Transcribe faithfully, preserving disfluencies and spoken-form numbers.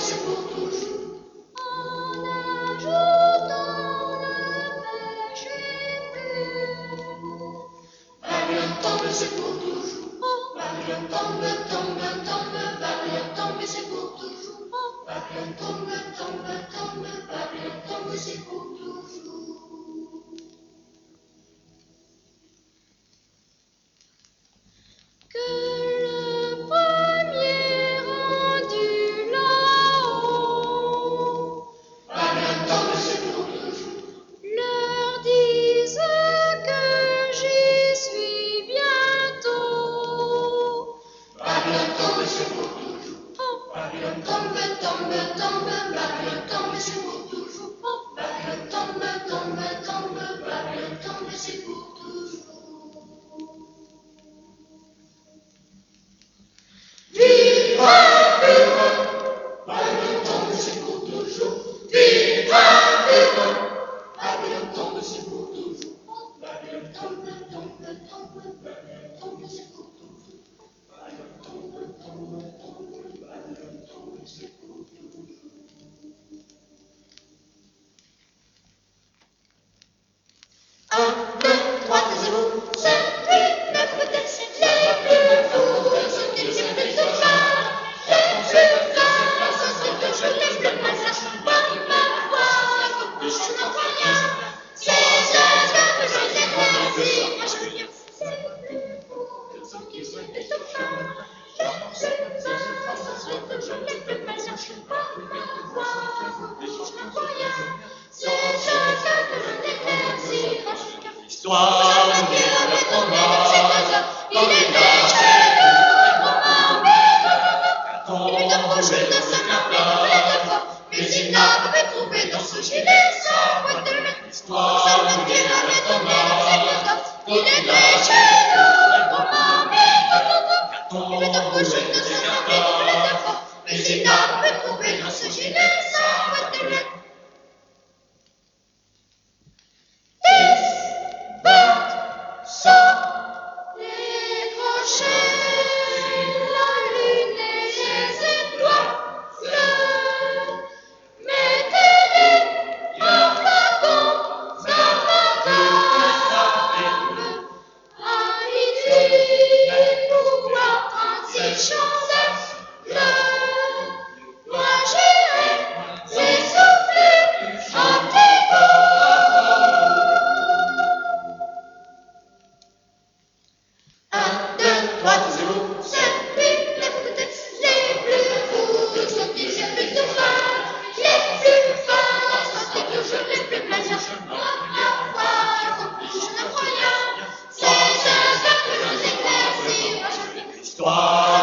c'est pour toujours. En ajoutant le péché plus. Babylone tombe, c'est pour toujours. Babylone tombe, tombe, tombe, Babylone tombe, c'est pour toujours. Babylone tombe, tombe, tombe, Babylone tombe, c'est pour toujours. Que le premier rendu là-haut Babylone tombe, c'est pour toujours. leur dise que j'y suis bientôt. Babylone tombe, c'est pour toujours. Babylone tombe, tombe, tombe, Babylone tombe, c'est pour toujours. Babylone tombe, tombe, tombe, Babylone tombe, c'est pour toujours. Viva, viva, Babylone tombe, c'est pour toujours. Viva, viva, Babylone tombe, c'est pour toujours. Babylone tombe, tombe, tombe, Babylone tombe, c'est pour toujours. Babylone tombe, tombe, tombe, Babylone tombe, c'est pour toujours. Un, deux, trois, zéro, sept, huit, neuf, dix, les plus fous sont les plus sauvages, les plus forts sont ceux que je laisse de passage. Par ma voix, je ne crois rien. C'est ce que je les remercie. Moi je viens. Les plus fous sont les plus sauvages, les plus forts sont ceux que je laisse de passage. Par ma voix, je ne crois rien. C'est ce que je les remercie. Moi je viens. L'histoire nous dit le combat, Il est chez nous, mon mari. on Il est approché de sa main, mais il n'a pas trouvé dans ce gilet sa boîte de lettres. l'histoire Ça nous me dit dit la le lettre, combat, il était chez nous, mon mari. on Il est approché de sa main, mais il n'a pas trouvé dans ce gilet sa boîte de lettres. Dix, vingt, cent, les crochets, la lune et les étoiles. Mettez-les en flacon dans ma table. À minuit, pouvoir ainsi chanter. Moi j'irai s'essouffler, chantez-vous. Un, deux, trois, zéro, sept, huit, neuf, dix, les plus fous sont les plus sauvages, les plus forts sont ceux que je les plus plaisir. Moi, ma foi, je ne crois rien. C'est ce que je les éclaircis. Moi, je l'histoire